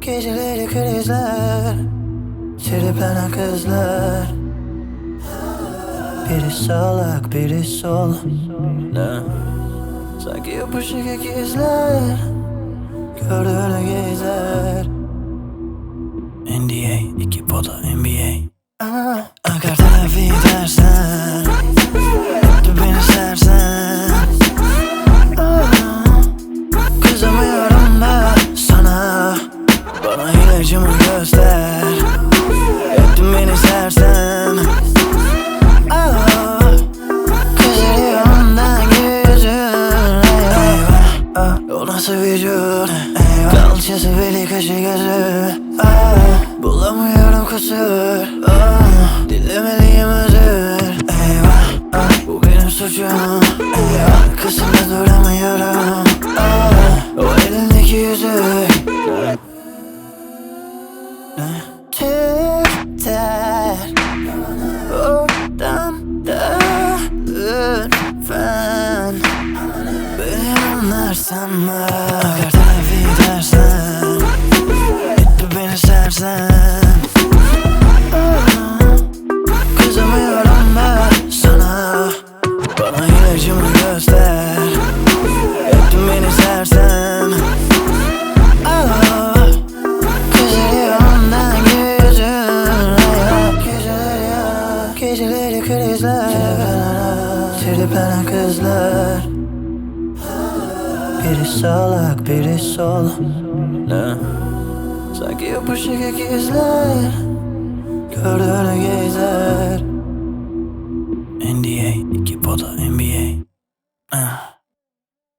Geceleri krizler, triplenen kızlar. Biri salak, biri sol. Ne? Sanki yapışık ikizler, gördüğünü gezer. NDA, iki pota NBA. Akar terapi dersen, öptü beni sersen. Kızamıyorum da sana, bana ilacımı göster. Öptün beni sersen. Kızarıyorum da yüzün. Eyvah, o nasıl vücut? Kalçası beli kaşı gözü. Bulamıyorum kusur. Dilemeliyim özür. Eyvah, bu benim suçum. Arkasında duramıyorum. O elindeki yüzük Tüter odamda lütfen. Beni anlarsan mı? Eğer terapi dersen, bitti beni sersen. Kızamıyorum da sana, bana ilacımı göster. Öptün beni sersen. Kızarıyorum da yüzün. Geceleri krizler, triplenen kızlar. Biri salak, biri sol. Ne? Sanki yapışık ikizler, gördüğünü gezer. NDA, iki pota NBA.